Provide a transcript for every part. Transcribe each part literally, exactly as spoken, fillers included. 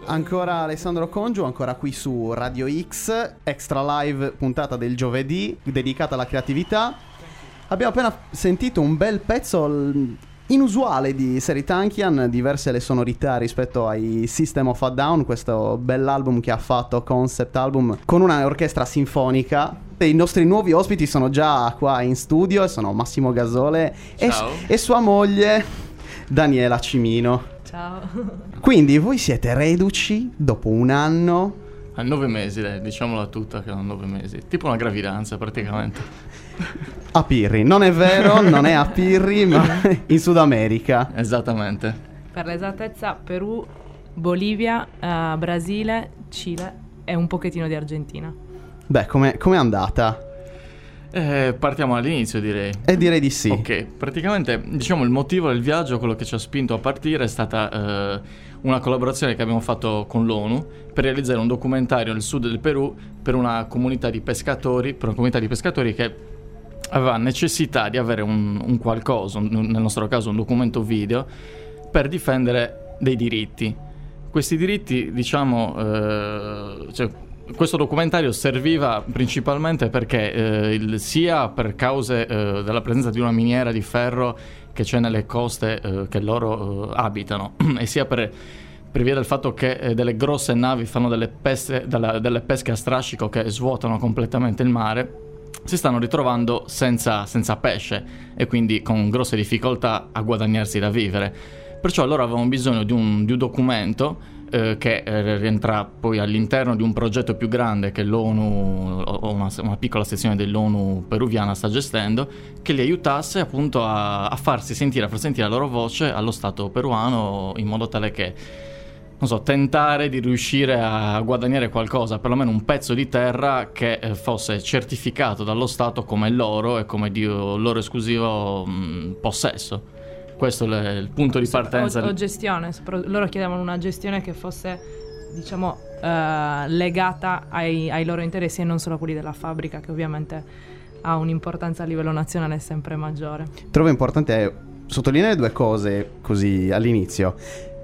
Ancora Alessandro Congiu, ancora qui su Radio X, Extra Live, puntata del giovedì, dedicata alla creatività. Abbiamo appena sentito un bel pezzo inusuale di Seri Tankian, diverse le sonorità rispetto ai System of a Down, questo bell'album che ha fatto, concept album, con una orchestra sinfonica. I nostri nuovi ospiti sono già qua in studio, sono Massimo Gasole e, e sua moglie Daniela Cimino. Ciao. Quindi voi siete reduci dopo un anno? A nove mesi, dai, diciamola tutta che erano nove mesi. Tipo una gravidanza praticamente. A Pirri, non è vero, non è a Pirri, ma in Sud America. Esattamente. Per l'esattezza Perù, Bolivia, uh, Brasile, Cile e un pochettino di Argentina. Beh, com'è, com'è andata? Eh, partiamo all'inizio, direi. E direi di sì. Ok, praticamente diciamo il motivo del viaggio, quello che ci ha spinto a partire è stata eh, una collaborazione che abbiamo fatto con l'ONU per realizzare un documentario nel sud del Perù per una comunità di pescatori, per una comunità di pescatori che aveva necessità di avere un, un qualcosa, un, nel nostro caso un documento video, per difendere dei diritti. Questi diritti, diciamo, eh, cioè, questo documentario serviva principalmente perché eh, il, sia per cause eh, della presenza di una miniera di ferro che c'è nelle coste eh, che loro eh, abitano, e sia per, per via del fatto che eh, delle grosse navi fanno delle, peste, delle, delle pesche a strascico che svuotano completamente il mare, si stanno ritrovando senza, senza pesce e quindi con grosse difficoltà a guadagnarsi da vivere. Perciò loro avevano bisogno di un, di un documento eh, che eh, rientra poi all'interno di un progetto più grande che l'ONU, o una, una piccola sezione dell'ONU peruviana sta gestendo, che li aiutasse appunto a, a farsi sentire, a far sentire la loro voce allo Stato peruano, in modo tale che, non so, tentare di riuscire a guadagnare qualcosa, perlomeno un pezzo di terra che eh, fosse certificato dallo Stato come loro e come di loro esclusivo mh, possesso. Questo è il punto di partenza. O, o gestione, loro chiedevano una gestione che fosse, diciamo, uh, legata ai, ai loro interessi e non solo a quelli della fabbrica, che ovviamente ha un'importanza a livello nazionale sempre maggiore. Trovo importante sottolineare due cose così all'inizio.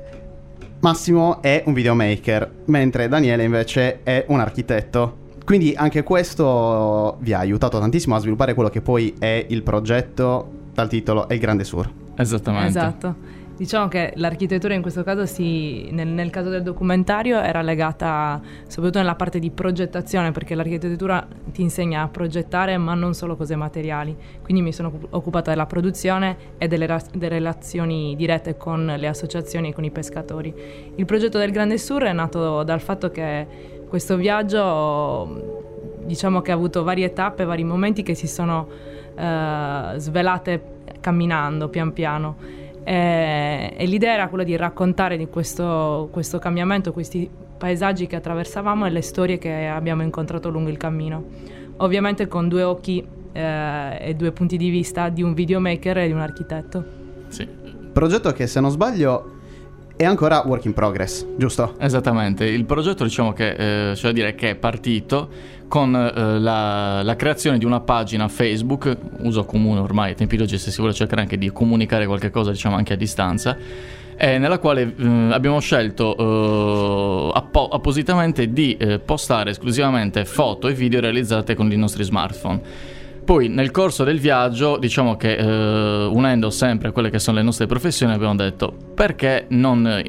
Massimo è un videomaker, mentre Daniele invece è un architetto. Quindi anche questo vi ha aiutato tantissimo a sviluppare quello che poi è il progetto dal titolo El Grande Sur. Esattamente. Esatto. Diciamo che l'architettura in questo caso si, nel, nel caso del documentario era legata soprattutto nella parte di progettazione, perché l'architettura ti insegna a progettare ma non solo cose materiali. Quindi mi sono occupata della produzione e delle, ra- delle relazioni dirette con le associazioni e con i pescatori. Il progetto del Grande Sur è nato dal fatto che questo viaggio, diciamo che ha avuto varie tappe, vari momenti che si sono uh, svelate camminando pian piano, e, e l'idea era quella di raccontare di questo, questo cambiamento, questi paesaggi che attraversavamo e le storie che abbiamo incontrato lungo il cammino, ovviamente con due occhi eh, e due punti di vista di un videomaker e di un architetto. Sì. Progetto che, se non sbaglio, è ancora work in progress, giusto? Esattamente, il progetto, diciamo che eh, c'è da dire che è partito con eh, la, la creazione di una pagina Facebook, uso comune ormai ai tempi d'oggi se si vuole cercare anche di comunicare qualche cosa, diciamo anche a distanza, eh, nella quale eh, abbiamo scelto eh, appo- appositamente di eh, postare esclusivamente foto e video realizzate con i nostri smartphone. Poi nel corso del viaggio, diciamo che eh, unendo sempre quelle che sono le nostre professioni, abbiamo detto perché non eh,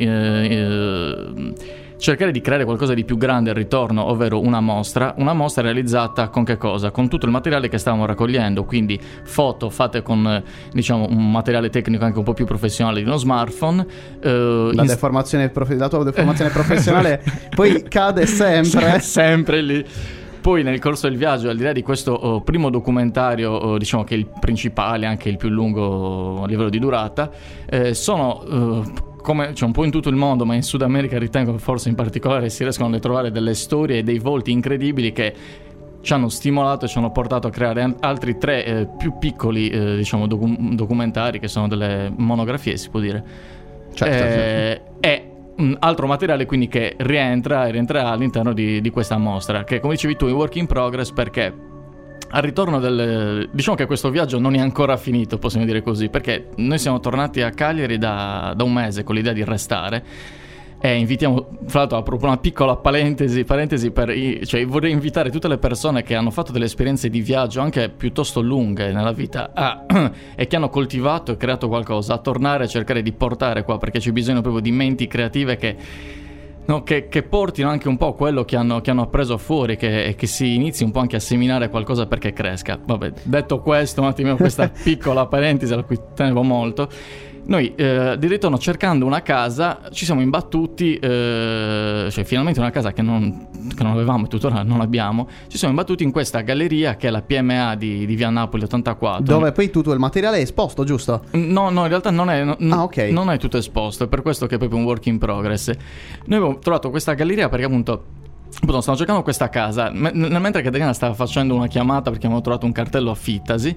eh, cercare di creare qualcosa di più grande al ritorno, ovvero una mostra, una mostra realizzata con che cosa? Con tutto il materiale che stavamo raccogliendo, quindi foto fatte con, diciamo, un materiale tecnico anche un po' più professionale di uno smartphone. Eh, la, deformazione prof- la tua deformazione professionale poi cade sempre. sempre lì. Poi nel corso del viaggio, al di là di questo uh, primo documentario, uh, diciamo che è il principale, anche il più lungo a livello di durata, eh, sono... Uh, come c'è un po' in tutto il mondo, ma in Sud America ritengo che forse in particolare si riescono a trovare delle storie e dei volti incredibili che ci hanno stimolato e ci hanno portato a creare altri tre eh, più piccoli eh, diciamo docu- documentari che sono delle monografie, si può dire. Certo, eh, certo. E un altro materiale quindi che rientra e rientrerà all'interno di, di questa mostra, che come dicevi tu è work in progress, perché al ritorno del... diciamo che questo viaggio non è ancora finito, possiamo dire così, perché noi siamo tornati a Cagliari da, da un mese con l'idea di restare, E invitiamo, fra l'altro apro una piccola parentesi, parentesi per i, cioè vorrei invitare tutte le persone che hanno fatto delle esperienze di viaggio anche piuttosto lunghe nella vita a, e che hanno coltivato e creato qualcosa, a tornare a cercare di portare qua, perché c'è bisogno proprio di menti creative che, no, che, che portino anche un po' quello che hanno, che hanno appreso fuori, che, che si inizi un po' anche a seminare qualcosa perché cresca. Vabbè, detto questo, un attimo questa piccola parentesi a cui tenevo molto. Noi eh, di ritorno, cercando una casa, ci siamo imbattuti, eh, cioè finalmente una casa che non, che non avevamo e tuttora non abbiamo, ci siamo imbattuti in questa galleria che è la P M A di, di via Napoli ottantaquattro. Dove poi tutto il materiale è esposto, giusto? No, no, in realtà non è, no, ah, okay. non è tutto esposto, è per questo che è proprio un work in progress. Noi abbiamo trovato questa galleria perché appunto... Appunto, stavo cercando questa casa, M- mentre Caterina stava facendo una chiamata perché avevamo trovato un cartello affittasi.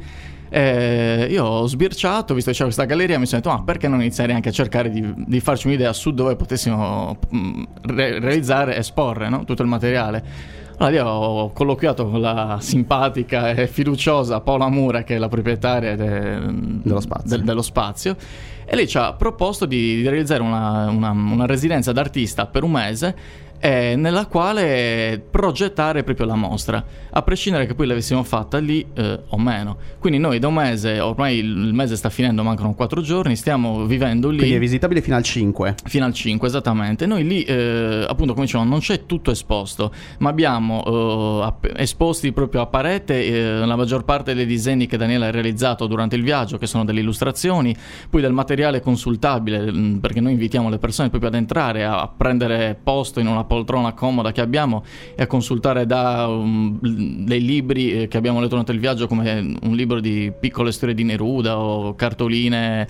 Eh, io ho sbirciato, visto che c'era questa galleria, mi sono detto, ma perché non iniziare anche a cercare di, di farci un'idea su dove potessimo mh, re- realizzare e esporre, no? Tutto il materiale. Allora io ho colloquiato con la simpatica e fiduciosa Paola Mura, che è la proprietaria de- dello, spazio. De- dello spazio, e lei ci ha proposto di, di realizzare una, una, una residenza d'artista per un mese, eh, nella quale progettare proprio la mostra, a prescindere che poi l'avessimo fatta lì eh, o meno. Quindi noi da un mese, ormai il mese sta finendo, mancano quattro giorni, stiamo vivendo lì. Quindi è visitabile fino al cinque. Fino al cinque, esattamente. Noi lì, eh, appunto, come dicevo, non c'è tutto esposto, ma abbiamo eh, app- esposti proprio a parete eh, la maggior parte dei disegni che Daniela ha realizzato durante il viaggio, che sono delle illustrazioni, poi del materiale consultabile, mh, perché noi invitiamo le persone proprio ad entrare, a, a prendere posto in una poltrona comoda che abbiamo e a consultare da um, dei libri che abbiamo letto durante il viaggio, come un libro di piccole storie di Neruda o cartoline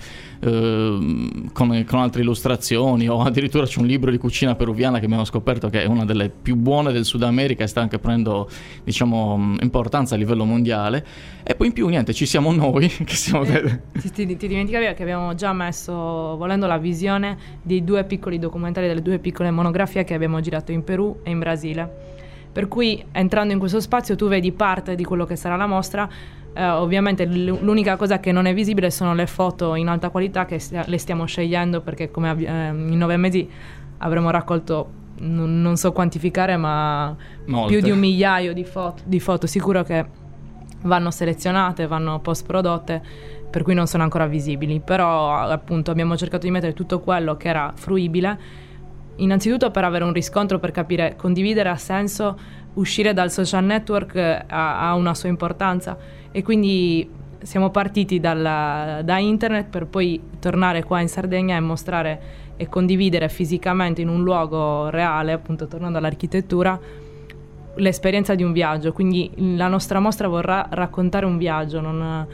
eh, con, con altre illustrazioni, o addirittura c'è un libro di cucina peruviana che abbiamo scoperto che è una delle più buone del Sud America e sta anche prendendo, diciamo, importanza a livello mondiale. E poi in più niente, ci siamo noi che siamo eh, ti, ti, ti dimenticavi che abbiamo già messo, volendo, la visione dei due piccoli documentari, delle due piccole monografie che abbiamo girato in Perù e in Brasile. Per cui, entrando in questo spazio, tu vedi parte di quello che sarà la mostra. Eh, ovviamente l'unica cosa che non è visibile sono le foto in alta qualità, che st- le stiamo scegliendo perché come abbi- eh, in nove mesi avremo raccolto, n- non so quantificare, ma Molte. più di un migliaio di foto, di foto sicuro, che vanno selezionate, vanno post prodotte, per cui non sono ancora visibili. Però appunto abbiamo cercato di mettere tutto quello che era fruibile, innanzitutto per avere un riscontro, per capire, condividere ha senso, uscire dal social network ha, ha una sua importanza, e quindi siamo partiti dalla, da internet per poi tornare qua in Sardegna e mostrare e condividere fisicamente in un luogo reale, appunto tornando all'architettura, l'esperienza di un viaggio. Quindi la nostra mostra vorrà raccontare un viaggio, non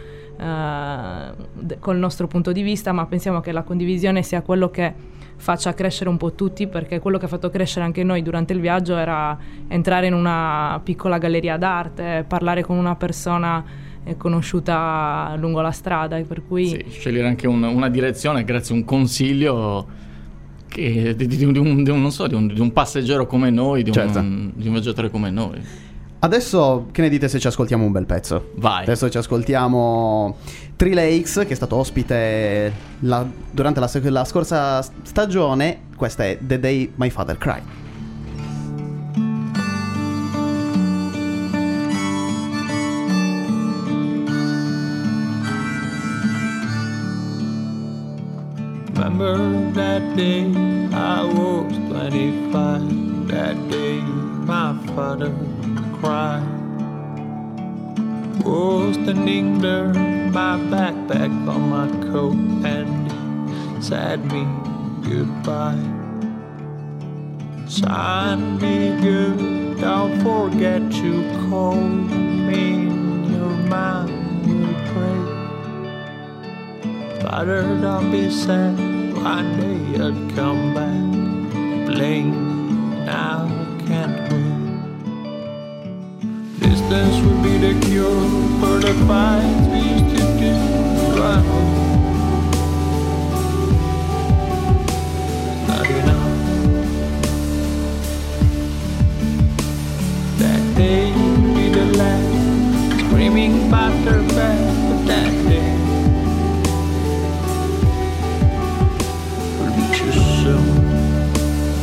eh, col nostro punto di vista, ma pensiamo che la condivisione sia quello che faccia crescere un po' tutti, perché quello che ha fatto crescere anche noi durante il viaggio era entrare in una piccola galleria d'arte, parlare con una persona conosciuta lungo la strada, per cui sì, scegliere anche un, una direzione grazie a un consiglio che, di, di, di, un, di, un, non so, di, un, di un passeggero come noi, di, certo. un, di un viaggiatore come noi. Adesso che ne dite se ci ascoltiamo un bel pezzo? Vai. Adesso ci ascoltiamo Three Lakes, che è stato ospite la, durante la, la scorsa stagione. Questa è The Day My Father Cried. Remember that day I was twenty-five, that day my father cried. Was standing there, my backpack on my coat, and he said me goodbye. Son, be good, don't forget to call me in your mind will pray. Father, don't be sad, one day I'll come back. Playing now I can't wait. Distance would be the cure for the fights we used to do. Run away. Not enough. That day would be the last, screaming about their back. But that day will be too soon.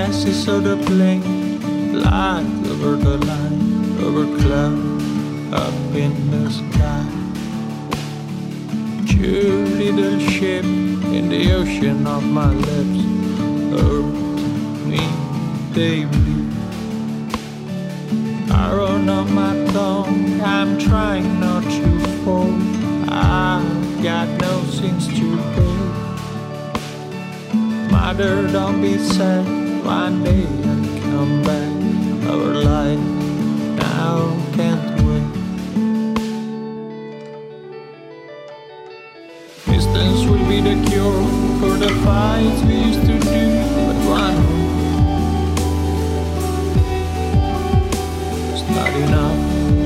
passes of the plane, flies over the line, over cloud, up in the sky. Two little ship in the ocean of my lips hurt me daily. Arrow on my tongue, I'm trying not to fall. I've got no sins to pay. Mother, don't be sad, one day I'll come back. Our life now can't wait. Distance will be the cure for the fights we used to do, but one is not enough.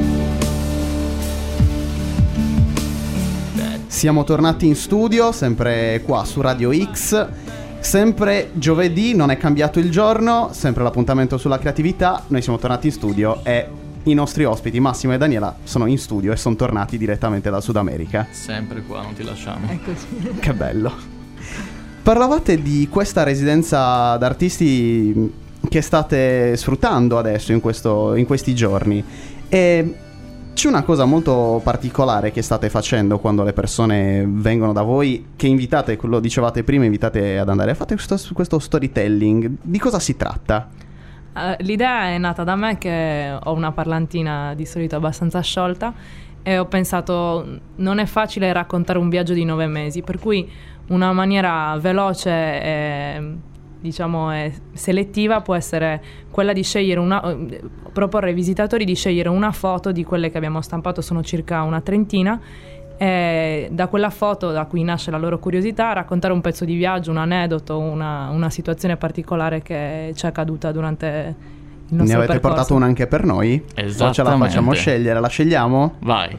Siamo tornati in studio, sempre qua su Radio X. Sempre giovedì, non è cambiato il giorno, sempre l'appuntamento sulla creatività. Noi siamo tornati in studio e i nostri ospiti Massimo e Daniela sono in studio e sono tornati direttamente dal Sud America. Sempre qua, non ti lasciamo. Eccoci. Che bello. Parlavate di questa residenza d'artisti che state sfruttando adesso in, questo, in questi giorni. E c'è una cosa molto particolare che state facendo quando le persone vengono da voi, che invitate, lo dicevate prima, invitate ad andare. Fate questo, questo storytelling. Di cosa si tratta? Uh, l'idea è nata da me, che ho una parlantina di solito abbastanza sciolta, e ho pensato non è facile raccontare un viaggio di nove mesi, per cui una maniera veloce e diciamo e selettiva può essere quella di scegliere una, proporre ai visitatori di scegliere una foto di quelle che abbiamo stampato, sono circa una trentina, e da quella foto, da cui nasce la loro curiosità, raccontare un pezzo di viaggio, un aneddoto, una, una situazione particolare che ci è accaduta durante il nostro Ne avete percorso. portato una anche per noi? Esattamente. O ce la facciamo scegliere? La scegliamo? Vai.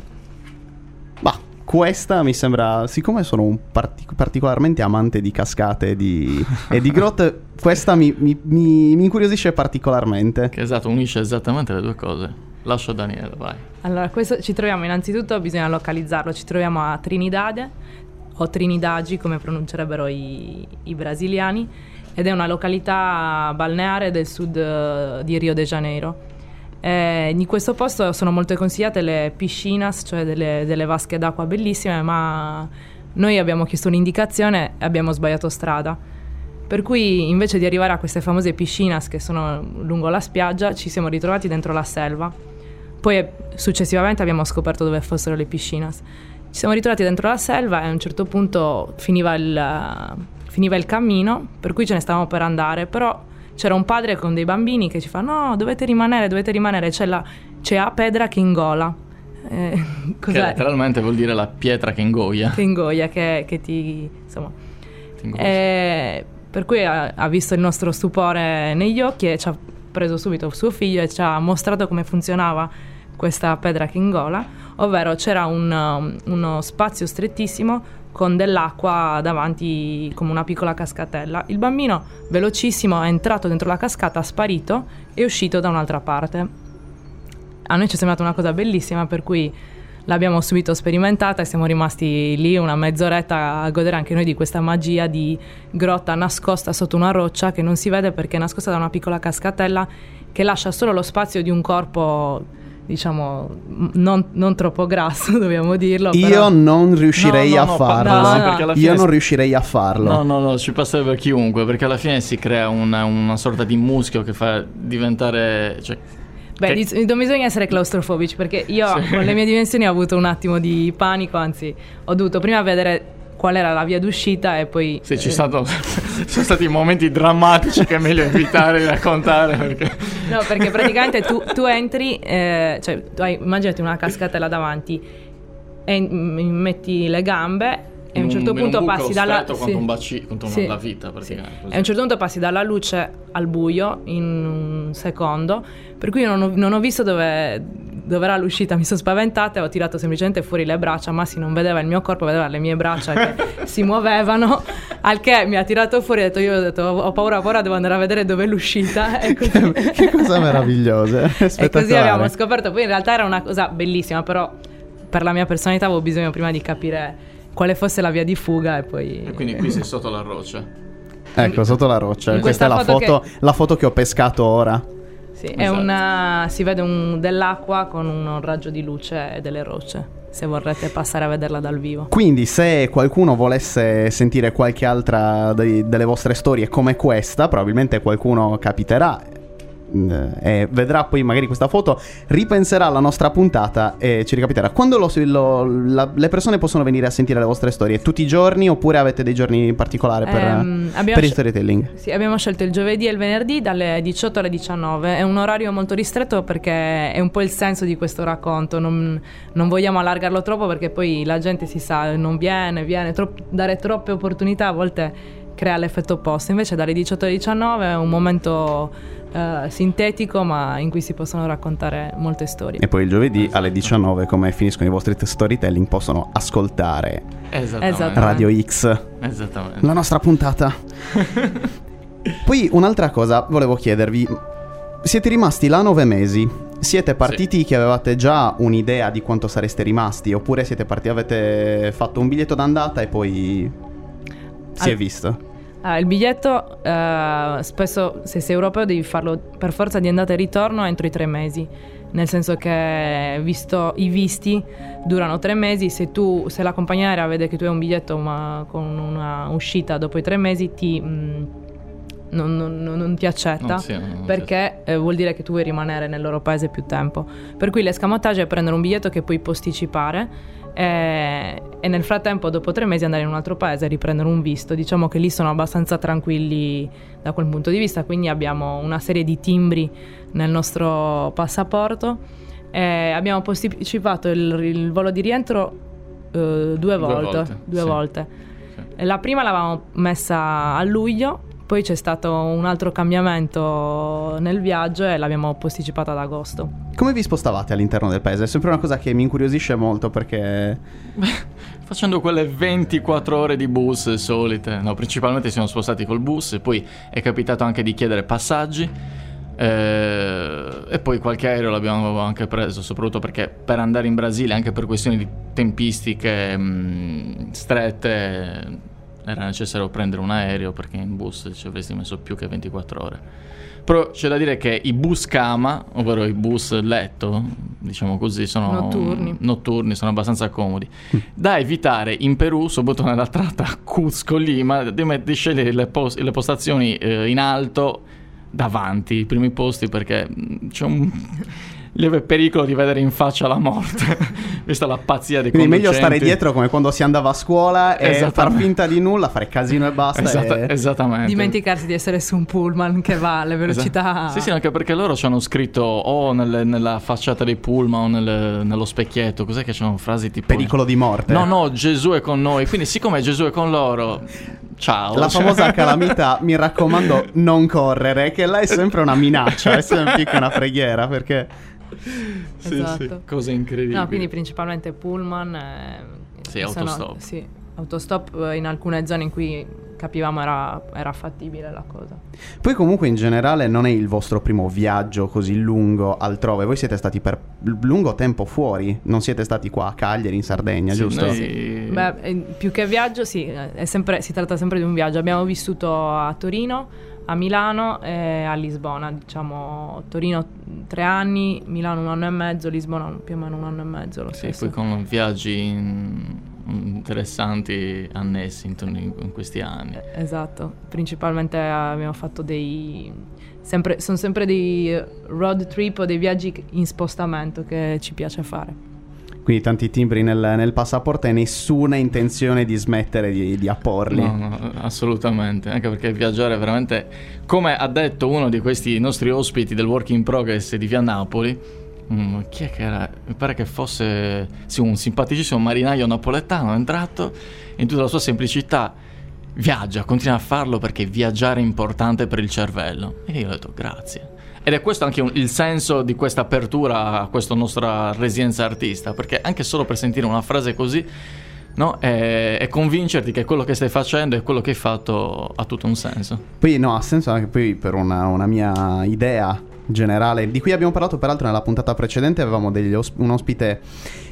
Bah, questa mi sembra, siccome sono un partic- particolarmente amante di cascate e di, e di grotte, questa mi, mi, mi, mi incuriosisce particolarmente. Che esatto, unisce esattamente le due cose. Lascio a Daniele, vai. Allora, questo ci troviamo innanzitutto, bisogna localizzarlo, ci troviamo a Trinidad, o Trinidadi come pronuncerebbero i, i brasiliani, ed è una località balneare del sud uh, di Rio de Janeiro. Eh, in questo posto sono molto consigliate le piscinas, cioè delle, delle vasche d'acqua bellissime, ma noi abbiamo chiesto un'indicazione e abbiamo sbagliato strada. Per cui invece di arrivare a queste famose piscinas che sono lungo la spiaggia, ci siamo ritrovati dentro la selva. Poi successivamente abbiamo scoperto dove fossero le piscinas. Ci siamo ritrovati dentro la selva e a un certo punto finiva il, finiva il cammino, per cui ce ne stavamo per andare, però c'era un padre con dei bambini che ci fa: no, dovete rimanere, dovete rimanere, c'è, la, c'è a pedra che ingola. Eh, che letteralmente vuol dire la pietra che ingoia. Che ingoia, che, che ti... insomma... Ti eh, per cui ha, ha visto il nostro stupore negli occhi e ci ha preso subito suo figlio e ci ha mostrato come funzionava questa pedra che ingola, ovvero c'era un, uno spazio strettissimo con dell'acqua davanti come una piccola cascatella. Il bambino velocissimo è entrato dentro la cascata, sparito e è uscito da un'altra parte. A noi ci è sembrata una cosa bellissima, per cui l'abbiamo subito sperimentata e siamo rimasti lì una mezz'oretta a godere anche noi di questa magia di grotta nascosta sotto una roccia che non si vede perché è nascosta da una piccola cascatella che lascia solo lo spazio di un corpo, diciamo, non, non troppo grasso, dobbiamo dirlo. Io però... non riuscirei no, no, a no, farlo. no, no. perché alla Io fine non si... riuscirei a farlo. No, no, no, ci passerebbe chiunque, perché alla fine si crea una, una sorta di muschio che fa diventare... Cioè, Beh, che... dic- non bisogna essere claustrofobici, perché io Sì. con le mie dimensioni ho avuto un attimo di panico, anzi ho dovuto prima vedere qual era la via d'uscita e poi... Sì, ci eh, sono, sono stati momenti drammatici che è meglio evitare di raccontare perché... No, perché praticamente tu, tu entri, eh, cioè tu hai, immaginati una cascatella davanti e m- metti le gambe e a un certo in punto un buco passi dalla... stretto quanto un baci, quanto Sì. la vita praticamente. Sì. Così. E a un certo punto passi dalla luce al buio in un secondo, per cui io non ho, non ho visto dove, dove era l'uscita, mi sono spaventata e ho tirato semplicemente fuori le braccia. Massi non vedeva il mio corpo, vedeva le mie braccia che si muovevano, al che mi ha tirato fuori e ho detto, io ho detto ho paura, ho paura, devo andare a vedere dove è l'uscita. E così, che, che cosa meravigliosa. e così abbiamo scoperto. Poi in realtà era una cosa bellissima, però per la mia personalità avevo bisogno prima di capire quale fosse la via di fuga e poi... E quindi qui sei sotto la roccia. Ecco, sotto la roccia. In Questa è la questa foto, foto che... la foto che ho pescato ora. Sì, è Esatto. una, si vede un, dell'acqua con un raggio di luce e delle rocce, se vorrete passare a vederla dal vivo. Quindi se qualcuno volesse sentire qualche altra dei- delle vostre storie come questa, probabilmente qualcuno capiterà eh, e vedrà poi magari questa foto, ripenserà alla nostra puntata e ci ricapiterà. Quando lo, lo- la- le persone possono venire a sentire le vostre storie? Tutti i giorni oppure avete dei giorni in particolare per, Ehm, abbiamo per il sce- storytelling? Sì, abbiamo scelto il giovedì e il venerdì dalle diciotto alle diciannove. È un orario molto ristretto perché è un po' il senso di questo racconto. Non, non vogliamo allargarlo troppo perché poi la gente, si sa, non viene, viene. Tro- dare troppe opportunità a volte crea l'effetto opposto. Invece dalle diciotto alle diciannove è un momento eh, sintetico, ma in cui si possono raccontare molte storie. E poi il giovedì alle diciannove, come finiscono i vostri t- storytelling, possono ascoltare Esattamente. Esatto. Radio X, Esattamente. la nostra puntata. Poi un'altra cosa volevo chiedervi. Siete rimasti là nove mesi. Siete partiti che avevate già un'idea di quanto sareste rimasti? Oppure siete partiti, avete fatto un biglietto d'andata e poi si Al- è visto? Ah, il biglietto, eh, spesso se sei europeo devi farlo per forza di andata e ritorno entro i tre mesi. Nel senso che, visto i visti, durano tre mesi. Se tu, se la compagnia aerea vede che tu hai un biglietto ma con una uscita dopo i tre mesi, ti, mh, non, non- non ti accetta. Non si- non si- Perché eh, vuol dire che tu vuoi rimanere nel loro paese più tempo. Per cui l'escamotage è prendere un biglietto che puoi posticipare e, e nel frattempo, dopo tre mesi, andare in un altro paese e riprendere un visto. Diciamo che lì sono abbastanza tranquilli da quel punto di vista, quindi abbiamo una serie di timbri nel nostro passaporto e abbiamo posticipato il, il volo di rientro eh, due volte. volte, Due sì. volte. Sì. La prima l'avevamo messa a luglio. Poi c'è stato un altro cambiamento nel viaggio e l'abbiamo posticipata ad agosto. Come vi spostavate all'interno del paese? È sempre una cosa che mi incuriosisce molto perché... Facendo quelle ventiquattro ore di bus solite. No, principalmente siamo spostati col bus e poi è capitato anche di chiedere passaggi. Eh, e poi qualche aereo l'abbiamo anche preso, soprattutto perché per andare in Brasile, anche per questioni di tempistiche mh, strette, era necessario prendere un aereo, perché in bus ci avresti messo più che ventiquattro ore. Però c'è da dire che i bus cama, ovvero i bus letto, diciamo così, sono Notturni. notturni, sono abbastanza comodi. Da evitare in Perù, soprattutto nella tratta Cusco-Lima, di, met- di scegliere le, pos- le postazioni eh, in alto davanti, i primi posti, perché mh, c'è un lieve pericolo di vedere in faccia la morte, vista la pazzia dei Quindi meglio conducenti. stare dietro come quando si andava a scuola e far Esattamente. finta di nulla, fare casino e basta. Esatta- e... Esattamente. Dimenticarsi di essere su un pullman che va alle velocità. Esatto. Sì, sì, anche perché loro ci hanno scritto o nelle- nella facciata dei pullman o nel- nello specchietto, cos'è che c'erano frasi tipo Pericolo di morte. No, no, Gesù è con noi. Quindi siccome Gesù è con loro, ciao. La Cioè- famosa calamità, mi raccomando, non correre, che là è sempre una minaccia, è sempre più che una preghiera, perché... Sì, Esatto. sì, cose incredibili. No, quindi principalmente pullman. eh, Sì, che sono- autostop. sì, autostop eh, in alcune zone in cui capivamo era, era fattibile la cosa. Poi comunque in generale non è il vostro primo viaggio così lungo altrove, voi siete stati per lungo tempo fuori, non siete stati qua a Cagliari, in Sardegna, Sì, giusto? noi- Beh, eh, più che viaggio, sì, eh, è sempre, si tratta sempre di un viaggio. Abbiamo vissuto a Torino, a Milano e a Lisbona. Diciamo Torino tre anni, Milano un anno e mezzo, Lisbona più o meno un anno e mezzo. Lo Sì, stesso. poi con viaggi in- interessanti annessi in, in- in questi anni. Eh, Esatto, principalmente abbiamo fatto dei sempre, sono sempre dei road trip o dei viaggi in spostamento che ci piace fare. Quindi tanti timbri nel, nel passaporto e nessuna intenzione di smettere di, di apporli. No, no, assolutamente, anche perché viaggiare veramente, come ha detto uno di questi nostri ospiti del Work in Progress di via Napoli, mm, chi è che era? Mi pare che fosse sì, un simpaticissimo marinaio napoletano, è entrato in tutta la sua semplicità, viaggia, continua a farlo perché viaggiare è importante per il cervello. E io ho detto grazie. Ed è questo anche un- il senso di questa apertura a questa nostra residenza artista, perché anche solo per sentire una frase così, no, e, e convincerti che quello che stai facendo e quello che hai fatto ha tutto un senso. Poi no, ha senso anche poi per una, una mia idea generale, di cui abbiamo parlato peraltro nella puntata precedente, avevamo degli os- un ospite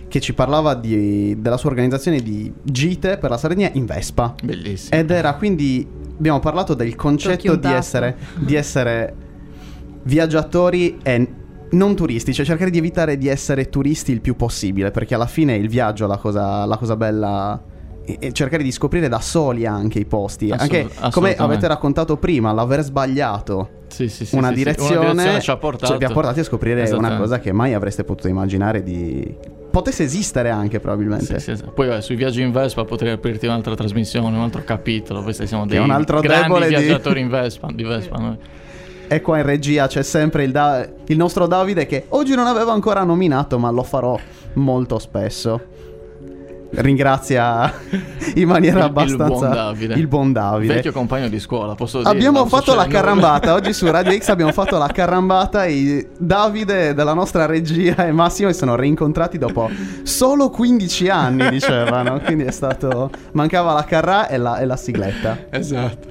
che ci parlava di, della sua organizzazione di gite per la Sardegna in Vespa. Bellissimo. Ed era quindi, abbiamo parlato del concetto di essere, di essere viaggiatori e non turisti, cioè cercare di evitare di essere turisti il più possibile, perché alla fine il viaggio è la cosa, la cosa bella, e, e cercare di scoprire da soli anche i posti, Assolut- anche come avete raccontato prima, l'aver sbagliato sì, sì, sì, una, sì, direzione, sì. Una direzione ci ha portato, cioè, vi ha portati a scoprire una cosa che mai avreste potuto immaginare di potesse esistere anche probabilmente. Sì, sì, sì. Poi vabbè, sui viaggi in Vespa potrei aprirti un'altra trasmissione, un altro capitolo. Questi siamo dei un altro grandi di... viaggiatori in Vespa, di Vespa noi. E qua in regia c'è sempre il, da- il nostro Davide, che oggi non avevo ancora nominato, ma lo farò molto spesso. Ringrazia in maniera il, abbastanza il buon Davide, il buon Davide, vecchio compagno di scuola, posso dire. Abbiamo fatto la nulla. carrambata oggi su Radio X, abbiamo fatto la carrambata e Davide della nostra regia e Massimo si sono rincontrati dopo solo quindici anni, dicevano, quindi è stato, mancava la carrà e la, e la sigletta. Esatto.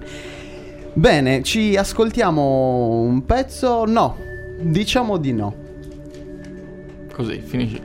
Bene, ci ascoltiamo un pezzo? No, diciamo di no. Così, finisci.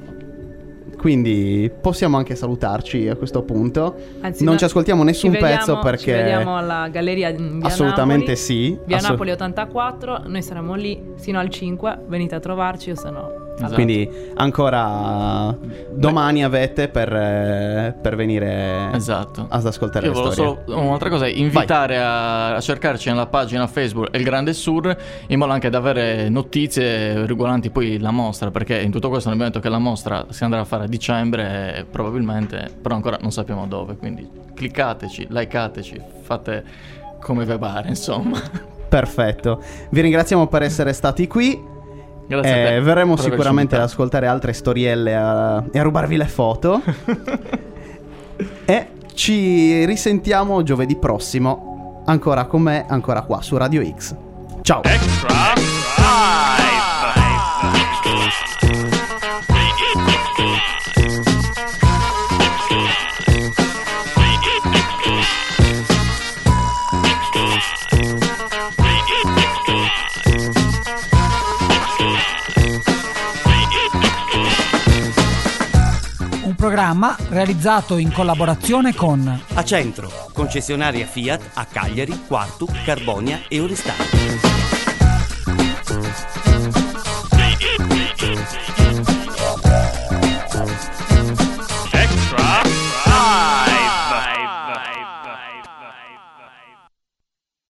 Quindi possiamo anche salutarci a questo punto. Anzi, non no, ci ascoltiamo nessun ci vediamo, pezzo perché ci vediamo alla galleria in via assolutamente Napoli, sì. Via assolut- Napoli ottantaquattro, noi saremo lì fino al cinque, venite a trovarci o se no. Esatto. Quindi ancora domani avete per, eh, per venire esatto. ad ascoltare Io le volevo storie. solo un'altra cosa, invitare a, a cercarci nella pagina Facebook Il Grande Sur, in modo anche ad avere notizie riguardanti poi la mostra, perché in tutto questo nel momento che la mostra si andrà a fare a dicembre eh, probabilmente, però ancora non sappiamo dove, quindi cliccateci, likeateci, fate come vi pare, insomma. Perfetto, vi ringraziamo per essere stati qui. Grazie a te Eh, verremo per sicuramente ad averci ascoltare altre storielle a- e a rubarvi le foto. E ci risentiamo giovedì prossimo, ancora con me, ancora qua su Radio X. Ciao. Extra Un programma realizzato in collaborazione con Acentro, concessionaria Fiat a Cagliari, Quartu, Carbonia e Oristano.